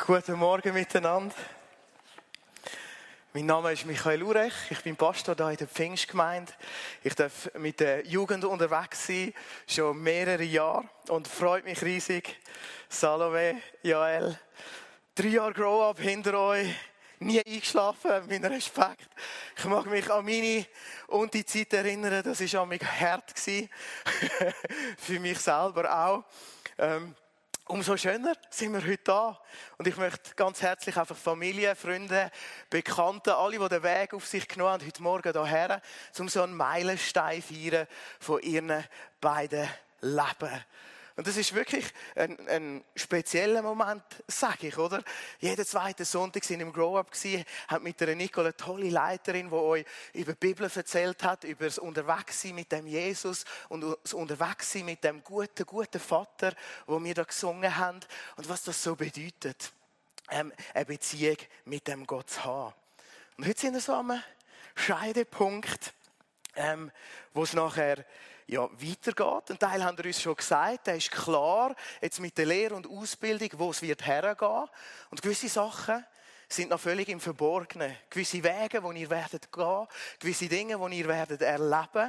Guten Morgen miteinander. Mein Name ist Michael Urech, ich bin Pastor hier in der Pfingstgemeinde. Ich darf mit der Jugend unterwegs sein, schon mehrere Jahre und freut mich riesig. Salome, Jael, 3 Jahre Grow-Up hinter euch, nie eingeschlafen, mein Respekt. Ich mag mich an meine und die Zeit erinnern, das war an mich hart für mich selber auch. Umso schöner sind wir heute da. Und ich möchte ganz herzlich einfach Familie, Freunde, Bekannte, alle, die den Weg auf sich genommen haben, heute Morgen hierher, um so einen Meilenstein zu feiern von ihren beiden Leben. Und das ist wirklich ein spezieller Moment, sage ich, oder? Jeden zweiten Sonntag sind wir im Grow-Up gewesen, haben mit der Nicole eine tolle Leiterin, die euch über die Bibel erzählt hat, über das Unterwegssein mit dem Jesus und das Unterwegssein mit dem guten Vater, wo wir da gesungen haben und was das so bedeutet, eine Beziehung mit dem Gott zu haben. Und heute sind wir so am Scheidepunkt, wo es nachher weitergeht. Ein Teil haben wir uns schon gesagt, der ist klar, jetzt mit der Lehre und Ausbildung, wo es wird hergehen. Und gewisse Sachen sind noch völlig im Verborgenen. Gewisse Wege, die ihr werdet gehen, gewisse Dinge, die ihr werdet erleben,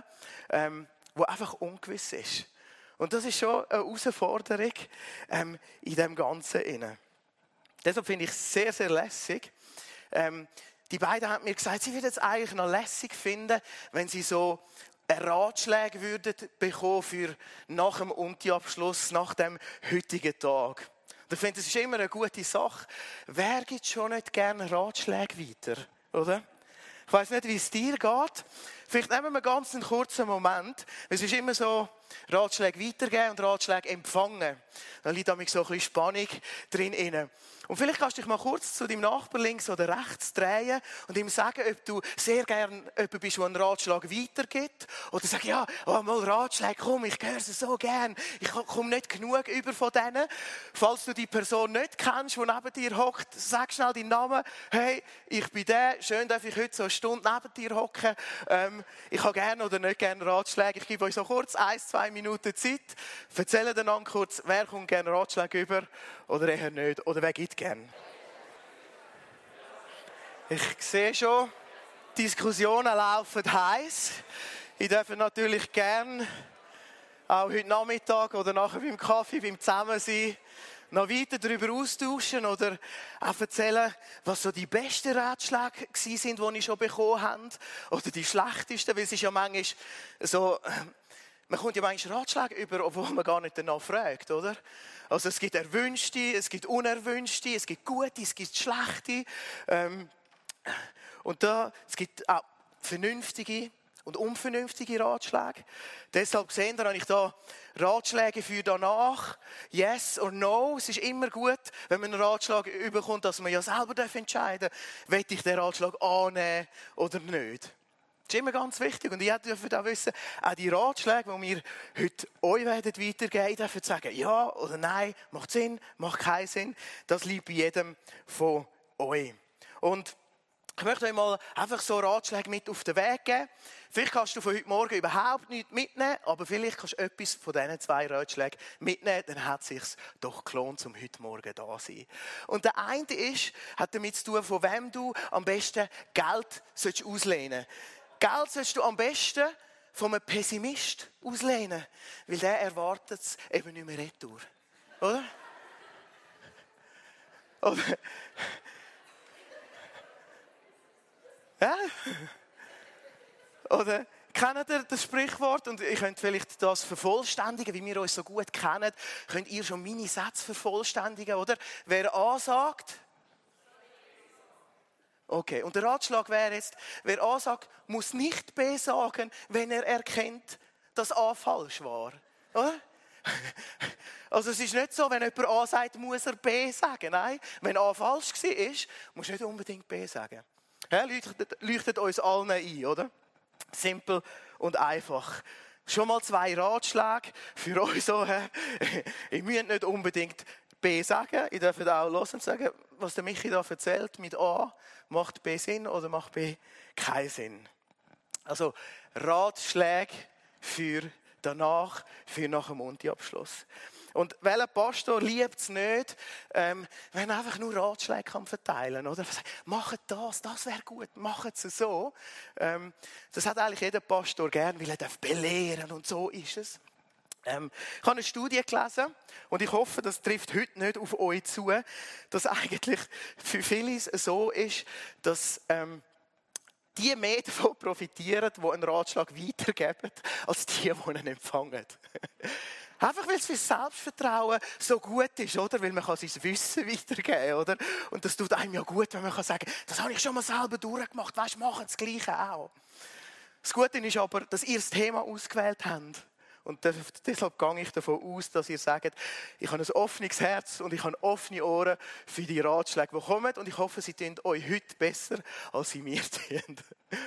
wo einfach ungewiss ist. Und das ist schon eine Herausforderung in dem Ganzen. Deshalb finde ich es sehr, sehr lässig. Die beiden haben mir gesagt, sie würden es eigentlich noch lässig finden, wenn sie so Ratschläge würden bekommen für nach dem Unti-Abschluss, nach dem heutigen Tag. Und ich finde, das ist immer eine gute Sache. Wer gibt schon nicht gerne Ratschläge weiter, oder? Ich weiss nicht, wie es dir geht. Vielleicht nehmen wir ganz einen kurzen Moment. Es ist immer so, Ratschläge weitergeben und Ratschläge empfangen. Da liegt nämlich so ein bisschen Spannung drin. Und vielleicht kannst du dich mal kurz zu deinem Nachbarn links oder rechts drehen und ihm sagen, ob du sehr gerne jemand bist, der einen Ratschlag weitergibt. Oder sag, ja, mal Ratschläge, komm, ich höre sie so gern. Ich komme nicht genug über von denen. Falls du die Person nicht kennst, die neben dir hockt, sag schnell deinen Namen. Hey, ich bin der, schön, darf ich heute so eine Stunde neben dir hocken. Ich habe gerne oder nicht gerne Ratschläge. Ich gebe euch so kurz 1-2 Minuten Zeit. Erzählt einander kurz, wer kommt gerne Ratschläge über oder eher nicht. Oder wer gibt gerne. Ich sehe schon, Diskussionen laufen heiß. Ich darf natürlich gerne auch heute Nachmittag oder nachher beim Kaffee, beim Zusammensein noch weiter darüber austauschen oder auch erzählen, was so die besten Ratschläge sind, die ich schon bekommen habe. Oder die schlechtesten, weil es ist ja manchmal so, man kommt ja manchmal Ratschläge über, obwohl man gar nicht danach fragt, oder? Also es gibt erwünschte, es gibt unerwünschte, es gibt gute, es gibt schlechte. Und es gibt auch vernünftige und unvernünftige Ratschläge. Deshalb sehen wir, habe ich da Ratschläge für danach. Yes or no. Es ist immer gut, wenn man einen Ratschlag überkommt, dass man ja selber entscheiden darf, will ich den Ratschlag annehmen oder nicht. Das ist immer ganz wichtig. Und ihr dürft auch wissen, auch die Ratschläge, die wir heute euch weitergeben werden, dürfen sagen, ja oder nein, macht Sinn, macht keinen Sinn. Das liegt bei jedem von euch. Und ich möchte euch mal einfach so Ratschläge mit auf den Weg geben. Vielleicht kannst du von heute Morgen überhaupt nichts mitnehmen, aber vielleicht kannst du etwas von diesen 2 Ratschlägen mitnehmen, dann hat es sich doch gelohnt, um heute Morgen da zu sein. Und der eine hat damit zu tun, von wem du am besten Geld auslehnen sollst. Geld sollst du am besten von einem Pessimist auslehnen, weil der erwartet es eben nicht mehr retour. Oder? Oder? Ja? Oder kennt ihr das Sprichwort? Und ihr könnt vielleicht das vervollständigen, wie wir uns so gut kennen. Könnt ihr schon meine Sätze vervollständigen, oder? Wer A sagt? Okay, und der Ratschlag wäre jetzt, wer A sagt, muss nicht B sagen, wenn er erkennt, dass A falsch war. Oder? Also es ist nicht so, wenn jemand A sagt, muss er B sagen. Nein, wenn A falsch war, muss nicht unbedingt B sagen. Ja, leuchtet uns allen ein, oder? Simpel und einfach. Schon mal 2 Ratschläge für euch so. Ihr müsst nicht unbedingt B sagen. Ihr dürft auch hören und sagen, was der Michi da erzählt mit A, macht B Sinn oder macht B keinen Sinn. Also Ratschläge für danach, für nach dem Unti-Abschluss. Und welcher Pastor liebt es nicht, wenn er einfach nur Ratschläge kann verteilen kann, oder? Macht das wäre gut, macht es so. Das hat eigentlich jeder Pastor gern, weil er belehren darf und so ist es. Ich habe eine Studie gelesen und ich hoffe, das trifft heute nicht auf euch zu, dass eigentlich für viele so ist, dass die mehr davon profitieren, die einen Ratschlag weitergeben, als die ihn empfangen. Einfach weil es für das Selbstvertrauen so gut ist, oder? Weil man sein Wissen weitergeben kann, oder? Und das tut einem ja gut, wenn man sagen kann, das habe ich schon mal selber durchgemacht, weißt, machen das Gleiche auch. Das Gute ist aber, dass ihr das Thema ausgewählt habt. Und deshalb gehe ich davon aus, dass ihr sagt, ich habe ein offenes Herz und ich habe offene Ohren für die Ratschläge, die kommen. Und ich hoffe, sie tun euch heute besser, als sie mir tun.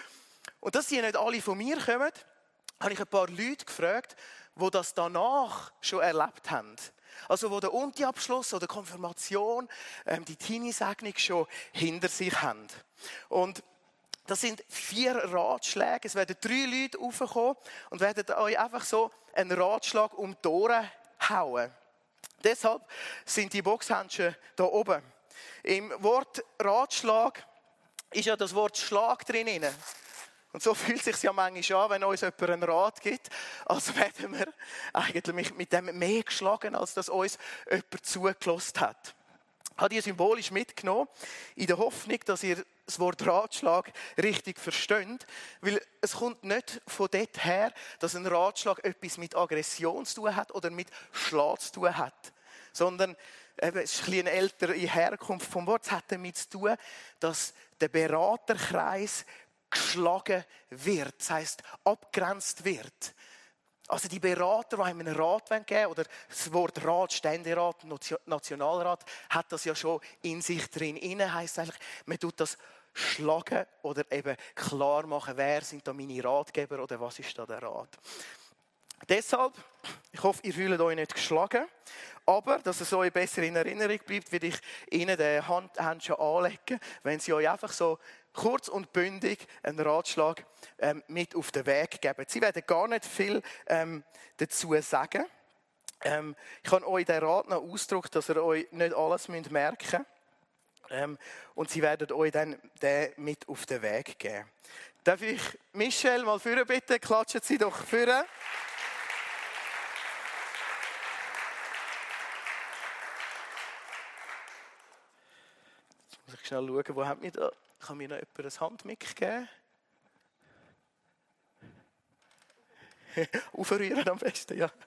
Und dass sie nicht alle von mir kommen, habe ich ein paar Leute gefragt, die das danach schon erlebt haben. Also die den Unti-Abschluss oder die Konfirmation, die Teenie-Segnung schon hinter sich haben. Und das sind 4 Ratschläge. Es werden 3 Leute raufkommen und werden euch einfach so einen Ratschlag um die Ohren hauen. Deshalb sind die Boxhandschuhe da oben. Im Wort Ratschlag ist ja das Wort Schlag drin. Und so fühlt es sich ja manchmal an, wenn uns jemand einen Rat gibt, als werden wir eigentlich mit dem mehr geschlagen, als dass uns jemand zugelassen hat. Ich habe die symbolisch mitgenommen, in der Hoffnung, dass ihr das Wort Ratschlag richtig versteht. Weil es kommt nicht von dort her, dass ein Ratschlag etwas mit Aggression zu tun hat oder mit Schlag zu tun hat. Sondern es ist ein bisschen eine ältere Herkunft vom Wort. Es hat damit zu tun, dass der Beraterkreis geschlagen wird. Das heisst, abgegrenzt wird. Also die Berater, die einem einen Rat geben wollen, oder das Wort Rat, Ständerat, Nationalrat, hat das ja schon in sich drin. Innen heisst eigentlich, man tut das schlagen oder eben klar machen, wer sind da meine Ratgeber oder was ist da der Rat. Deshalb, ich hoffe, ihr fühlt euch nicht geschlagen, aber dass es euch besser in Erinnerung bleibt, werde ich Ihnen den Handschuh anlegen, wenn Sie euch einfach so kurz und bündig einen Ratschlag mit auf den Weg geben. Sie werden gar nicht viel dazu sagen. Ich habe euch den Rat noch ausgedruckt, dass ihr euch nicht alles merken müsst. Und sie werden euch dann den mit auf den Weg geben. Darf ich Michelle mal führen bitte? Klatschen Sie doch führen. Jetzt muss ich schnell schauen, wo hat mir da... Kann mir noch jemand ein Handmic geben? Aufrühren am besten, ja.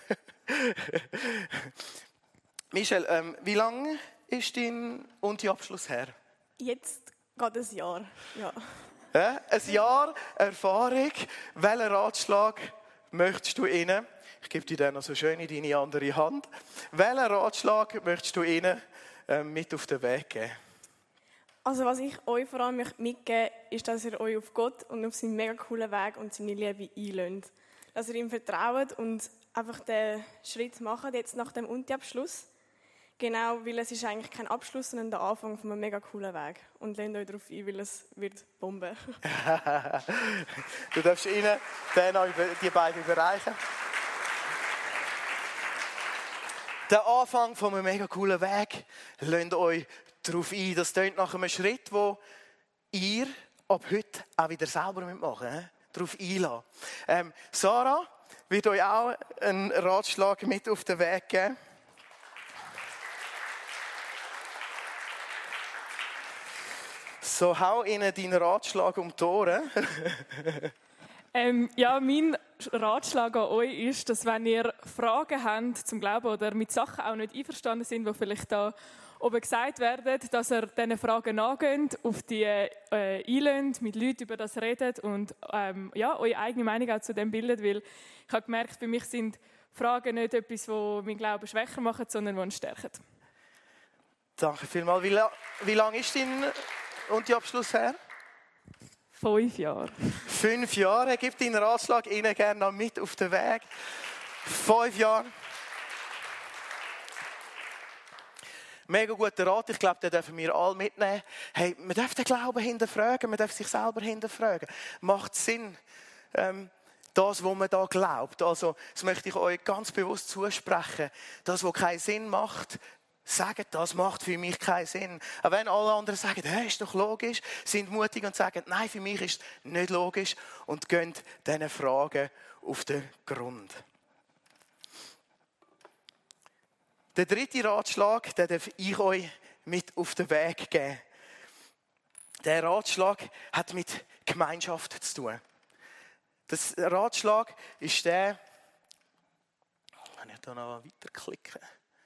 Michelle, wie lange ist dein Unti-Abschluss her? Jetzt gerade ein Jahr, ja. Ein Jahr Erfahrung. Welchen Ratschlag möchtest du ihnen? Ich gebe dir dann noch so schön in deine andere Hand. Welchen Ratschlag möchtest du ihnen mit auf den Weg geben? Also was ich euch vor allem mitgeben möchte, ist, dass ihr euch auf Gott und auf seinen mega coolen Weg und seine Liebe einlöhnt. Dass ihr ihm vertraut und einfach den Schritt macht, jetzt nach dem Unti-Abschluss. Genau, weil es ist eigentlich kein Abschluss, sondern der Anfang von einem mega coolen Weg. Und lehnt euch darauf ein, weil es wird Bombe. Du darfst ihnen die beiden überreichen. Der Anfang von einem mega coolen Weg, lehnt euch darauf ein. Das klingt nach einem Schritt, wo ihr ab heute auch wieder selber machen müsst. Darauf einlassen. Sarah wird euch auch einen Ratschlag mit auf den Weg geben. So, hau ihnen deinen Ratschlag um die Ohren. Ja, mein Ratschlag an euch ist, dass wenn ihr Fragen habt zum Glauben oder mit Sachen auch nicht einverstanden sind, die vielleicht da oben gesagt werden, dass ihr diesen Fragen nachgeht, auf die einlöhnt, mit Leuten über das redet und ja, eure eigene Meinung auch zu dem bildet, weil ich habe gemerkt, für mich sind Fragen nicht etwas, das meinen Glauben schwächer macht, sondern die ihn stärken. Danke vielmals. Wie lange ist dein Unti-Abschluss her? 5 Jahre. 5 Jahre. Gib deinen Ratschlag ihnen gerne noch mit auf den Weg. 5 Jahre. Mega guter Rat. Ich glaube, den dürfen wir alle mitnehmen. Hey, man darf den Glauben hinterfragen, man darf sich selber hinterfragen. Macht Sinn. das, was man da glaubt. Also, das möchte ich euch ganz bewusst zusprechen. Das, was keinen Sinn macht, sagt, das macht für mich keinen Sinn. Aber wenn alle anderen sagen, hey, ist doch logisch, sind mutig und sagen, nein, für mich ist es nicht logisch und gehen diesen Fragen auf den Grund. Der dritte Ratschlag, den darf ich euch mit auf den Weg geben. Der Ratschlag hat mit Gemeinschaft zu tun. Der Ratschlag ist der, wenn ich da noch weiterklicke.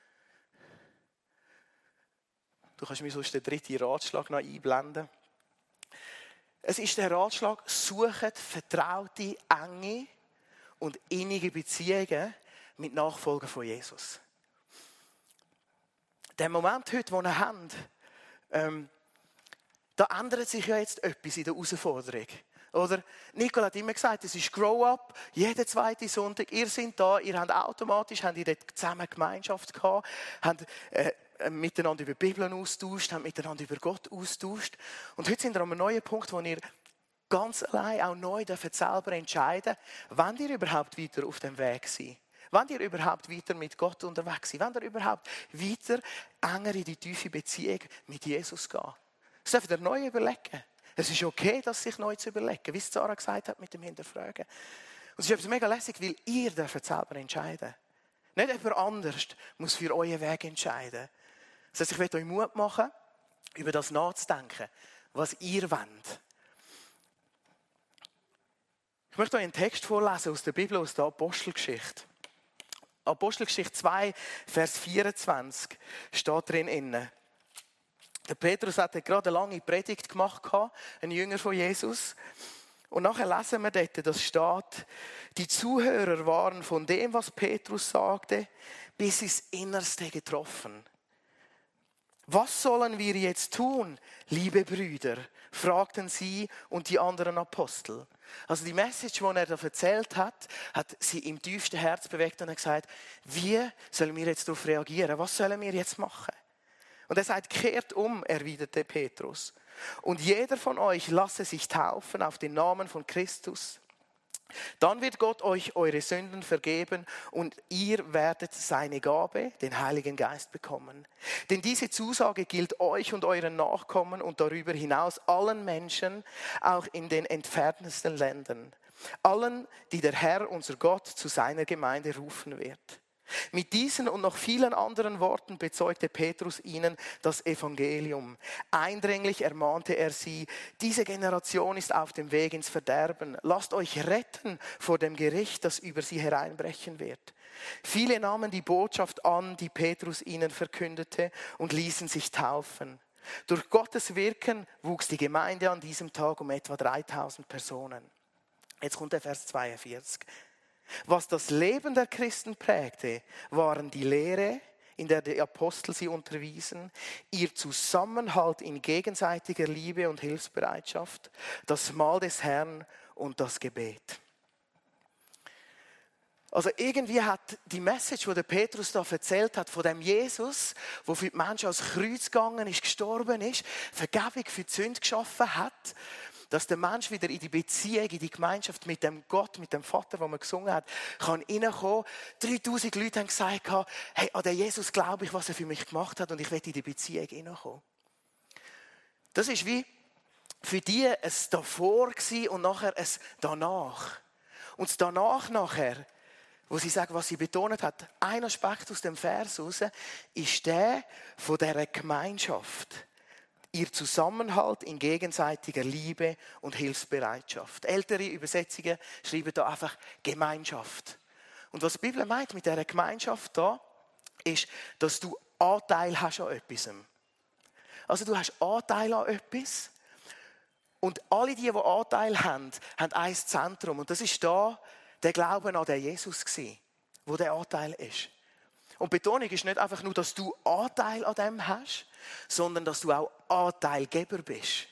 Du kannst mir sonst den dritten Ratschlag noch einblenden. Es ist der Ratschlag, sucht vertraute, enge und innige Beziehungen mit Nachfolgern von Jesus. Der Moment heute, den wir haben, da ändert sich ja jetzt etwas in der Herausforderung. Oder? Nicole hat immer gesagt, es ist Grow-up, jeden zweiten Sonntag, ihr seid da, ihr habt automatisch dort zusammen Gemeinschaft gehabt, habt miteinander über die Bibel austauscht, habt miteinander über Gott austauscht. Und heute sind wir an einem neuen Punkt, wo ihr ganz allein auch neu selber entscheiden dürft, wollt ihr überhaupt weiter auf dem Weg sein? Wollt ihr überhaupt weiter mit Gott unterwegs sein? Wollt ihr überhaupt weiter enger in die tiefe Beziehung mit Jesus gehen? Das dürft ihr neu überlegen. Es ist okay, das sich neu zu überlegen, wie es Sarah gesagt hat mit dem Hinterfragen. Und es ist etwas mega lässig, weil ihr dürft selber entscheiden. Nicht jemand anders muss für euren Weg entscheiden. Das heißt, ich möchte euch Mut machen, über das nachzudenken, was ihr wollt. Ich möchte euch einen Text vorlesen aus der Bibel, aus der Apostelgeschichte. Apostelgeschichte 2, Vers 24 steht drin. Der Petrus hatte gerade eine lange Predigt gemacht, ein Jünger von Jesus. Und nachher lesen wir dort, das steht, die Zuhörer waren von dem, was Petrus sagte, bis ins Innerste getroffen. Was sollen wir jetzt tun, liebe Brüder? Fragten sie und die anderen Apostel. Also die Message, die er da erzählt hat, hat sie im tiefsten Herz bewegt und hat gesagt, wie sollen wir jetzt darauf reagieren? Was sollen wir jetzt machen? Und er sagt, kehrt um, erwiderte Petrus. Und jeder von euch lasse sich taufen auf den Namen von Christus. Dann wird Gott euch eure Sünden vergeben und ihr werdet seine Gabe, den Heiligen Geist, bekommen. Denn diese Zusage gilt euch und euren Nachkommen und darüber hinaus allen Menschen, auch in den entferntesten Ländern. Allen, die der Herr, unser Gott, zu seiner Gemeinde rufen wird. Mit diesen und noch vielen anderen Worten bezeugte Petrus ihnen das Evangelium. Eindringlich ermahnte er sie, diese Generation ist auf dem Weg ins Verderben. Lasst euch retten vor dem Gericht, das über sie hereinbrechen wird. Viele nahmen die Botschaft an, die Petrus ihnen verkündete, und ließen sich taufen. Durch Gottes Wirken wuchs die Gemeinde an diesem Tag um etwa 3000 Personen. Jetzt kommt der Vers 42. Was das Leben der Christen prägte, waren die Lehre, in der die Apostel sie unterwiesen, ihr Zusammenhalt in gegenseitiger Liebe und Hilfsbereitschaft, das Mahl des Herrn und das Gebet. Also irgendwie hat die Message, die der Petrus da erzählt hat, von dem Jesus, der für die Menschen ans Kreuz gegangen ist, gestorben ist, Vergebung für die Sünde geschaffen hat, dass der Mensch wieder in die Beziehung, in die Gemeinschaft mit dem Gott, mit dem Vater, den man gesungen hat, kann reinkommen. 3000 Leute haben gesagt, hey, an den Jesus glaube ich, was er für mich gemacht hat und ich will in die Beziehung reinkommen. Das ist wie für die ein davor und nachher ein danach. Und das danach nachher, wo sie sagen, was sie betont hat, ein Aspekt aus dem Vers raus, ist der von dieser Gemeinschaft. Ihr Zusammenhalt in gegenseitiger Liebe und Hilfsbereitschaft. Ältere Übersetzungen schreiben da einfach Gemeinschaft. Und was die Bibel meint mit dieser Gemeinschaft da, ist, dass du Anteil hast an etwas. Also du hast Anteil an etwas. Und alle die Anteil haben, haben ein Zentrum. Und das ist da der Glauben an den Jesus gewesen, wo der Anteil ist. Und Betonung ist nicht einfach nur, dass du Anteil an dem hast, sondern dass du auch Anteilgeber bist.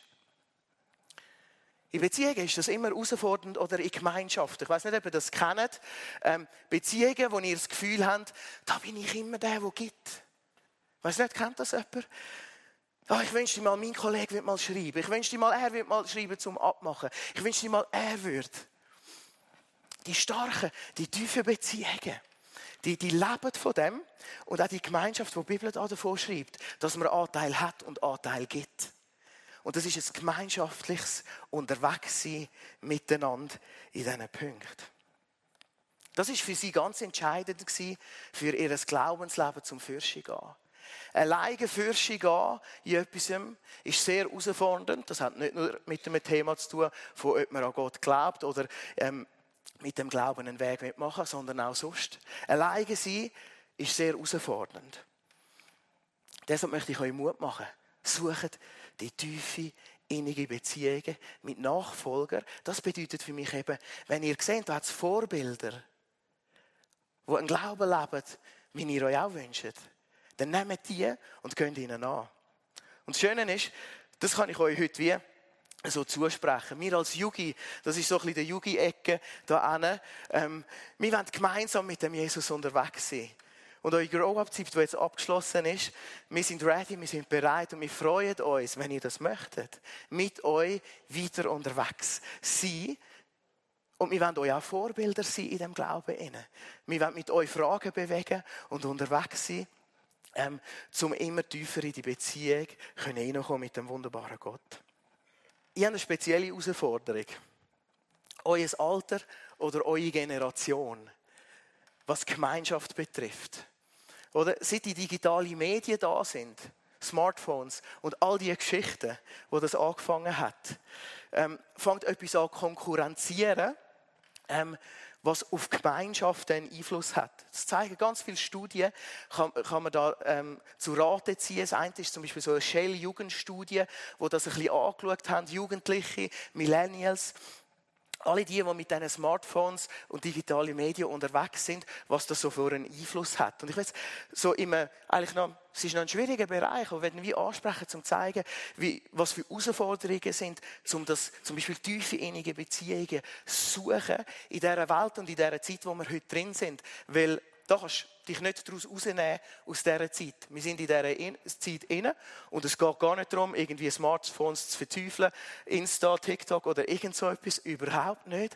In Beziehungen ist das immer herausfordernd oder in Gemeinschaft. Ich weiss nicht, ob ihr das kennt. Beziehungen, wo ihr das Gefühl habt, da bin ich immer der gibt. Weiss nicht, kennt das jemand? Oh, ich wünschte mal, mein Kollege würde mal schreiben. Ich wünschte mal, er würde mal schreiben zum Abmachen. Ich wünschte mal, er würde. Die starken, die tiefen Beziehungen, die leben von dem. Und auch die Gemeinschaft, die die Bibel davon schreibt, dass man Anteil hat und Anteil gibt. Und das ist ein gemeinschaftliches Unterwegssein miteinander in diesen Punkten. Das war für sie ganz entscheidend für ihr Glaubensleben zum Fürsten gehen. Alleine Fürsten gehen in etwas ist sehr herausfordernd. Das hat nicht nur mit dem Thema zu tun, von ob man an Gott glaubt oder mit dem Glauben einen Weg mitmachen, sondern auch sonst. Alleine sein ist sehr herausfordernd. Deshalb möchte ich euch Mut machen. Sucht die tiefe, innige Beziehungen mit Nachfolgern. Das bedeutet für mich eben, wenn ihr seht, da hat es Vorbilder, die einen Glauben leben, wie ihr euch auch wünscht, dann nehmt die und geht ihnen an. Und das Schöne ist, das kann ich euch heute wie so zusprechen. Wir als Jugi, das ist so ein bisschen die Jugi-Ecke da hinten, wir wollen gemeinsam mit dem Jesus unterwegs sein. Und eure Grow-Up-Zeit, die jetzt abgeschlossen ist, wir sind ready, wir sind bereit und wir freuen uns, wenn ihr das möchtet, mit euch weiter unterwegs sein. Und wir wollen euch auch Vorbilder sein in diesem Glauben. Wir wollen mit euch Fragen bewegen und unterwegs sein, um immer tiefer in die Beziehung hineinkommen mit dem wunderbaren Gott. Ich habe eine spezielle Herausforderung. Euer Alter oder eure Generation, was Gemeinschaft betrifft. Oder seit die digitalen Medien da sind, Smartphones und all die Geschichten, wo das angefangen hat, fängt etwas an konkurrenzieren, was auf Gemeinschaften Einfluss hat. Das zeigen ganz viele Studien, kann man da zu Rate ziehen. Das eine ist zum Beispiel so eine Shell-Jugendstudie, wo das ein bisschen angeschaut haben, Jugendliche, Millennials, alle die mit diesen Smartphones und digitalen Medien unterwegs sind, was das so für einen Einfluss hat. Und ich weiß, so es ist noch ein schwieriger Bereich, aber wenn wir ansprechen, um zu zeigen, was für Herausforderungen sind, um das zum Beispiel tiefe innige Beziehungen suchen in dieser Welt und in dieser Zeit, wo wir heute drin sind. Weil da kannst du dich nicht daraus rausnehmen aus dieser Zeit. Wir sind in dieser Zeit inne und es geht gar nicht darum, irgendwie Smartphones zu verteufeln, Insta, TikTok oder irgend so etwas, überhaupt nicht.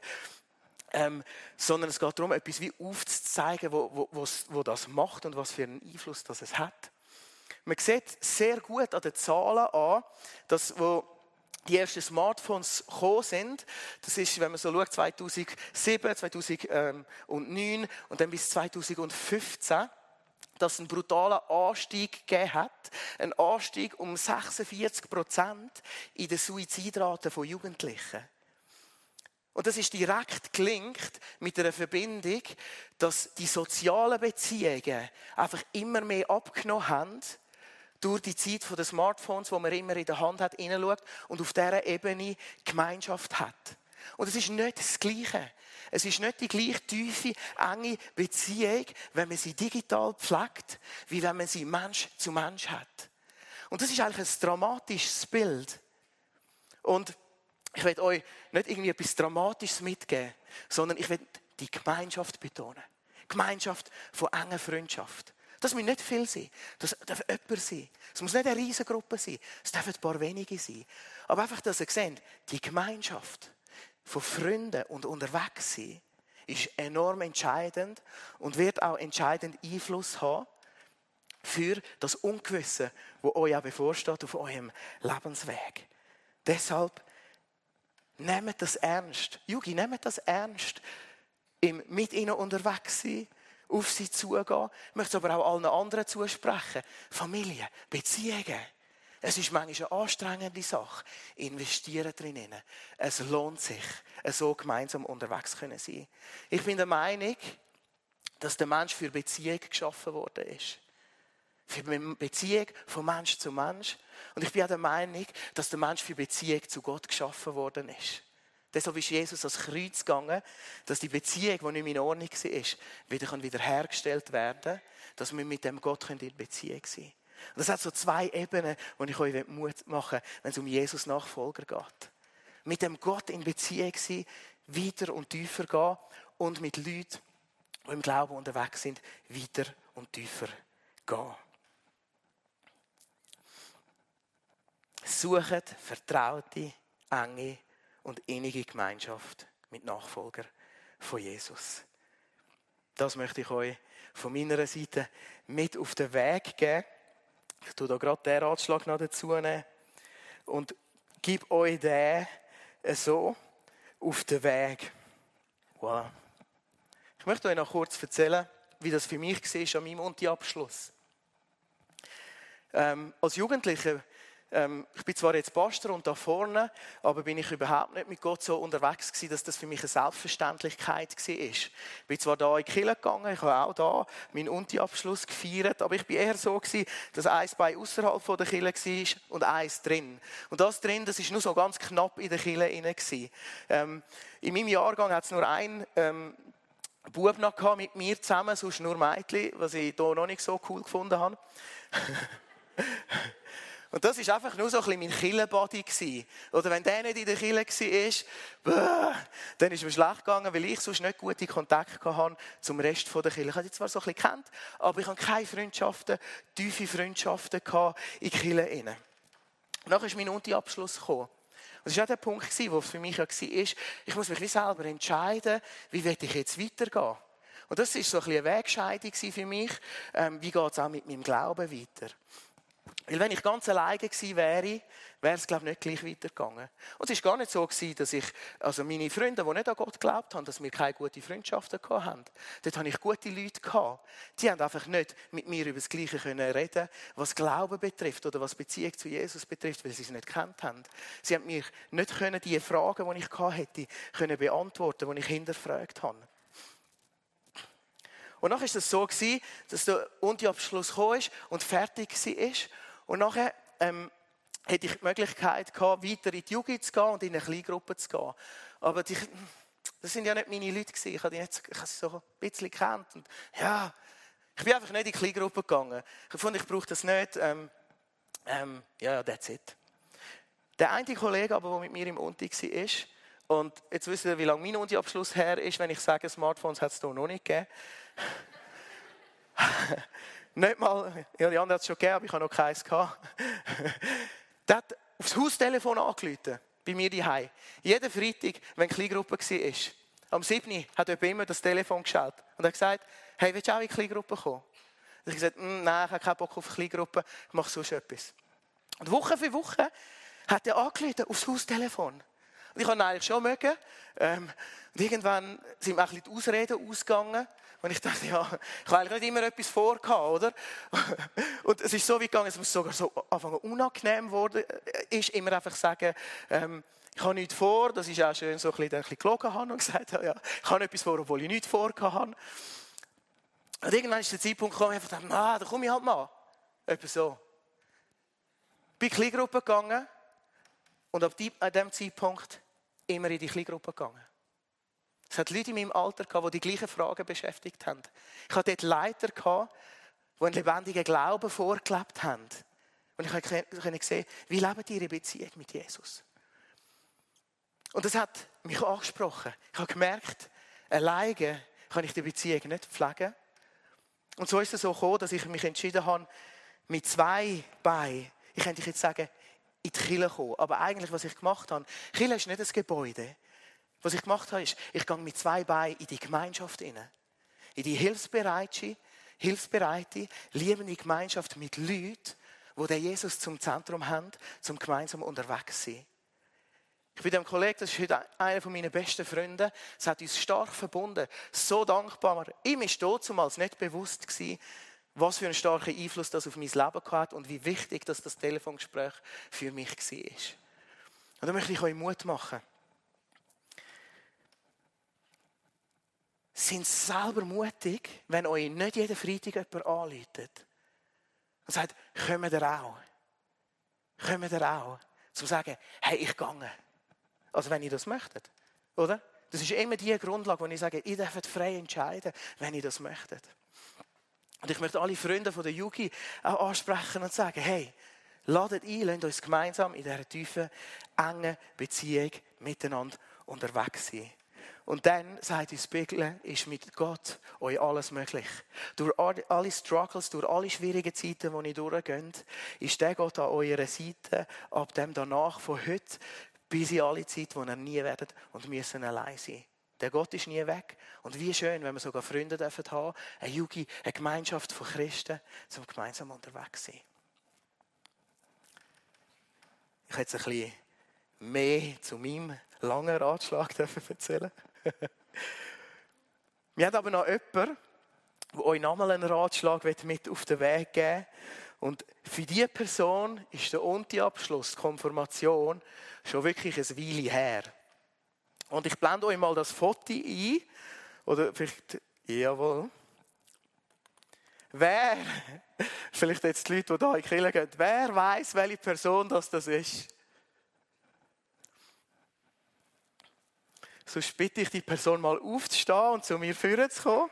Sondern es geht darum, etwas wie aufzuzeigen, wo das macht und was für einen Einfluss das es hat. Man sieht sehr gut an den Zahlen an, dass wo die ersten Smartphones gekommen sind, das ist, wenn man so schaut, 2007, 2009 und dann bis 2015, dass es einen brutalen Anstieg gegeben hat. Ein Anstieg um 46% in der Suizidrate von Jugendlichen. Und das ist direkt gelinkt mit einer Verbindung, dass die sozialen Beziehungen einfach immer mehr abgenommen haben, durch die Zeit der Smartphones, die man immer in der Hand hat, hineinschaut und auf dieser Ebene Gemeinschaft hat. Und es ist nicht das Gleiche. Es ist nicht die gleich tiefe, enge Beziehung, wenn man sie digital pflegt, wie wenn man sie Mensch zu Mensch hat. Und das ist eigentlich ein dramatisches Bild. Und ich will euch nicht irgendwie etwas Dramatisches mitgeben, sondern ich will die Gemeinschaft betonen. Gemeinschaft von enger Freundschaft. Das muss nicht viel sein. Das darf jemand sein. Es muss nicht eine Riesengruppe sein. Es dürfen ein paar wenige sein. Aber einfach, dass ihr seht, die Gemeinschaft von Freunden und unterwegs sein, ist enorm entscheidend und wird auch entscheidend Einfluss haben für das Ungewisse, das euch auch bevorsteht auf eurem Lebensweg. Deshalb nehmt das ernst. Jugi, nehmt das ernst. Mit ihnen unterwegs sein. Auf sie zugehen. Ich möchte es aber auch allen anderen zusprechen. Familie, Beziehungen. Es ist manchmal eine anstrengende Sache. Investieren drinnen. Es lohnt sich, so gemeinsam unterwegs zu sein. Ich bin der Meinung, dass der Mensch für Beziehung geschaffen worden ist. Für Beziehung von Mensch zu Mensch. Und ich bin auch der Meinung, dass der Mensch für Beziehung zu Gott geschaffen worden ist. Deshalb ist Jesus ans Kreuz gegangen, dass die Beziehung, die nicht mehr in Ordnung war, wieder hergestellt werden kann, dass wir mit dem Gott in Beziehung sein können. Und das hat so zwei Ebenen, wo ich euch Mut machen will, wenn es um Jesus Nachfolger geht. Mit dem Gott in Beziehung sein, weiter und tiefer gehen und mit Leuten, die im Glauben unterwegs sind, weiter und tiefer gehen. Sucht vertraute, enge und innige Gemeinschaft mit Nachfolgern von Jesus. Das möchte ich euch von meiner Seite mit auf den Weg geben. Ich tue da gerade den Ratschlag noch dazu nehmen und gebe euch den so auf den Weg. Voilà. Ich möchte euch noch kurz erzählen, wie das für mich war an meinem Uni-Abschluss. Als Jugendlicher, ich bin zwar jetzt Pastor und da vorne, aber bin ich überhaupt nicht mit Gott so unterwegs gewesen, dass das für mich eine Selbstverständlichkeit war. Ich bin zwar da in die Kirche gegangen, ich habe auch da meinen Uni-Abschluss gefeiert, aber ich bin eher so gewesen, dass eins Bein außerhalb der Kirche war und eins drin. Und das drin, das ist nur so ganz knapp in der Kirche rein. In meinem Jahrgang hat es nur einen Bub noch gehabt mit mir zusammen, sonst nur Mädchen, was ich hier noch nicht so cool gefunden habe. Und das war einfach nur so ein bisschen mein Kirchenbuddy. Oder wenn der nicht in der Kirche war, dann ist mir schlecht gegangen, weil ich sonst nicht gute Kontakte hatte zum Rest der Kirche. Ich habe die zwar so ein bisschen gekannt, aber ich hatte keine Freundschaften, tiefe Freundschaften in der Kirche. Und dann ist mein Uni-Abschluss gekommen. Und das war auch der Punkt, wo es für mich war, ich muss mich wie selber entscheiden, wie will ich jetzt weitergehen. Und das war so ein bisschen eine Wegscheidung für mich, wie geht es auch mit meinem Glauben weiter. Weil wenn ich ganz alleine gewesen wäre, wäre es, glaube ich, nicht gleich weitergegangen. Und es war gar nicht so, dass also meine Freunde, die nicht an Gott geglaubt haben, dass wir keine guten Freundschaften hatten. Dort hatte ich gute Leute gehabt. Die haben einfach nicht mit mir über das Gleiche reden, was Glauben betrifft oder was Beziehung zu Jesus betrifft, weil sie es nicht gekannt haben. Sie haben mir nicht die Fragen, die ich hatte, beantworten, die ich hinterfragt habe. Und nachher war es so, dass der Uni-Abschluss gekommen ist und fertig war. Und nachher hatte ich die Möglichkeit gehabt, weiter in die Jugend zu gehen und in eine Kleingruppe zu gehen. Aber das sind ja nicht meine Leute gewesen. Ich habe sie so ein bisschen gekannt. Und ja, ich bin einfach nicht in die Kleingruppe gegangen. Ich fand, ich brauche das nicht. Ja, that's it. Der eine Kollege, aber, der mit mir im Uni war, und jetzt wisst ihr, wie lange mein Uni-Abschluss her ist, wenn ich sage, Smartphones hat es hier noch nicht gegeben. Nicht mal, ja, die anderen hat es schon gegeben, aber ich habe noch keins gehabt. Der hat aufs Haustelefon angerufen, bei mir daheim. Jeden Freitag, wenn die Kleingruppe war. Am 7. hat jemand immer das Telefon geschaut und hat gesagt, hey, willst du auch in die Kleingruppe kommen? Und ich habe gesagt, nein, ich habe keinen Bock auf die Kleingruppe, ich mache sonst etwas. Und Woche für Woche hat er angerufen aufs Haustelefon. Und ich habe ihn eigentlich schon mögen. Und irgendwann sind mir ein bisschen die Ausreden ausgegangen. Und ich dachte, ja, ich habe eigentlich nicht immer etwas vorgehabt, oder? Und es ist so weit gegangen, dass es sogar so anfangen unangenehm wurde, ist immer einfach sagen, ich habe nichts vor. Das ist auch schön, so ein bisschen gelogen habe und gesagt habe, ja, ich habe etwas vor, obwohl ich nichts vorgehabt habe. Und irgendwann ist der Zeitpunkt gekommen, ich dachte, da komme ich halt mal. Etwa so. Ich bin in die Kleingruppe gegangen und an diesem Zeitpunkt immer in die Kleingruppe gegangen. Es hat Leute in meinem Alter gehabt, die die gleichen Fragen beschäftigt haben. Ich hatte dort Leiter gehabt, die einen lebendigen Glauben vorgelebt haben. Und ich konnte sehen, wie leben die ihre Beziehung mit Jesus. Und das hat mich angesprochen. Ich habe gemerkt, alleine kann ich die Beziehung nicht pflegen. Und so ist es so gekommen, dass ich mich entschieden habe, mit 2 Beinen, ich könnte jetzt sagen, in die Kirche kommen. Aber eigentlich, was ich gemacht habe, Kirche ist nicht ein Gebäude. Was ich gemacht habe, ist, ich gehe mit 2 Beinen in die Gemeinschaft hinein. In die hilfsbereite, liebende Gemeinschaft mit Leuten, die den Jesus zum Zentrum haben, zum gemeinsam unterwegs sein. Ich bin dem Kollegen, das ist heute einer meiner besten Freunde, es hat uns stark verbunden, so dankbar. Ihm war damals nicht bewusst gewesen, was für einen starken Einfluss das auf mein Leben hat und wie wichtig das Telefongespräch für mich war. Und da möchte ich euch Mut machen. Sind selber mutig, wenn euch nicht jeden Freitag jemand anruft und sagt, kommt ihr auch? Kommt ihr auch? Zu sagen, hey, ich gehe. Also wenn ihr das möchtet, oder? Das ist immer die Grundlage, wo ich sage, ihr dürft frei entscheiden, wenn ihr das möchtet. Und ich möchte alle Freunde von der Yugi auch ansprechen und sagen, hey, ladet ein, lasst uns gemeinsam in dieser tiefen, engen Beziehung miteinander unterwegs sein. Und dann, sagt uns die Bibel, ist mit Gott euch alles möglich. Durch alle Struggles, durch alle schwierigen Zeiten, die ihr durchgeht, ist der Gott an eurer Seite, ab dem danach, von heute bis in alle Zeit, wo ihr nie werdet und müssen allein sein. Der Gott ist nie weg. Und wie schön, wenn wir sogar Freunde haben dürfen, eine Gemeinschaft von Christen, zum gemeinsam unterwegs sein. Ich hätte jetzt ein bisschen mehr zu meinem langen Ratschlag erzählen. Wir haben aber noch jemanden, der euch nochmal einen Ratschlag mit auf den Weg geben will. Und für diese Person ist der Unti-Abschluss, die Konfirmation, schon wirklich ein Weile her. Und ich blende euch mal das Foto ein. Oder vielleicht, jawohl. Wer, vielleicht jetzt die Leute, die hier in die Kirche gehen, wer weiss, welche Person das ist? Sonst bitte ich die Person mal aufzustehen und zu mir führen zu kommen.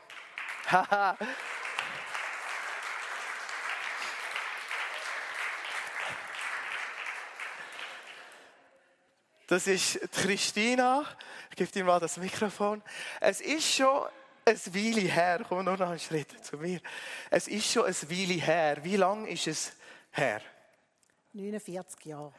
Das ist die Christina. Ich gebe dir mal das Mikrofon. Es ist schon ein Weile her. Komm nur noch einen Schritt zu mir. Es ist schon ein Weile her. Wie lange ist es her? 49 Jahre.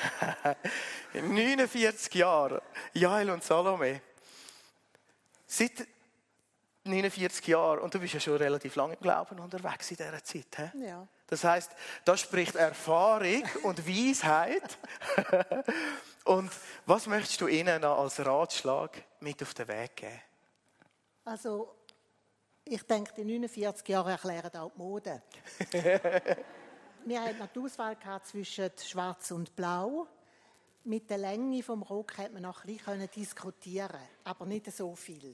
49 Jahre. Jael und Salome. Seit 49 Jahren. Und du bist ja schon relativ lange im Glauben unterwegs in dieser Zeit. He? Ja. Das heisst, da spricht Erfahrung und Weisheit. Und was möchtest du ihnen noch als Ratschlag mit auf den Weg geben? Also, ich denke, die 49 Jahre erklären auch die Mode. Wir hatten noch die Auswahl zwischen Schwarz und Blau. Mit der Länge des Rock konnte man noch ein bisschen diskutieren, aber nicht so viel.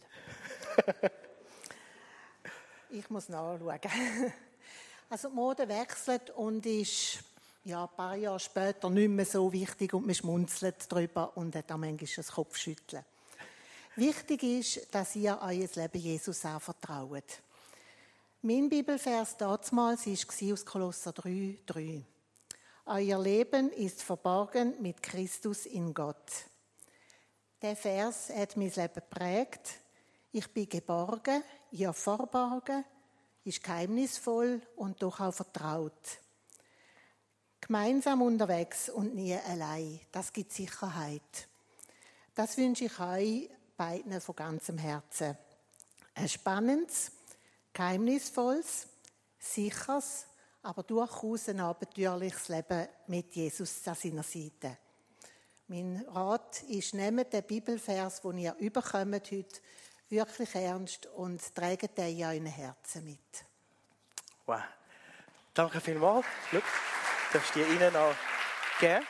Ich muss nachschauen. Also die Mode wechselt und ist ein paar Jahre später nicht mehr so wichtig und man schmunzelt darüber und hat dann manchmal das Kopfschütteln. Wichtig ist, dass ihr euer Leben Jesus anvertraut. Mein Bibelvers damals war aus Kolosser 3,3. Euer Leben ist verborgen mit Christus in Gott. Der Vers hat mein Leben geprägt. Ich bin geborgen, ja verborgen, ist geheimnisvoll und doch auch vertraut. Gemeinsam unterwegs und nie allein, das gibt Sicherheit. Das wünsche ich euch beiden von ganzem Herzen. Ein spannendes, geheimnisvolles, sicheres, aber durchaus ein abenteuerliches Leben mit Jesus an seiner Seite. Mein Rat ist, nehmt den Bibelvers, den ihr überkommt heute, wirklich ernst und trägt den in euren Herzen mit. Wow. Danke vielmals. Schau, darfst du die Ihnen noch geben?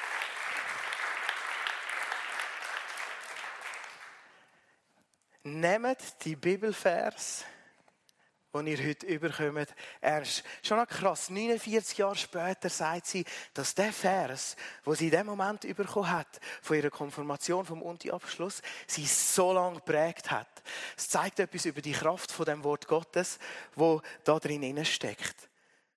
Nehmt die Bibelvers, die ihr heute überkommt, ernst. Schon noch krass, 49 Jahre später sagt sie, dass der Vers, den sie in dem Moment bekommen hat, von ihrer Konfirmation, vom Unti-Abschluss, sie so lange geprägt hat. Es zeigt etwas über die Kraft von dem Wort Gottes, wo da drin steckt.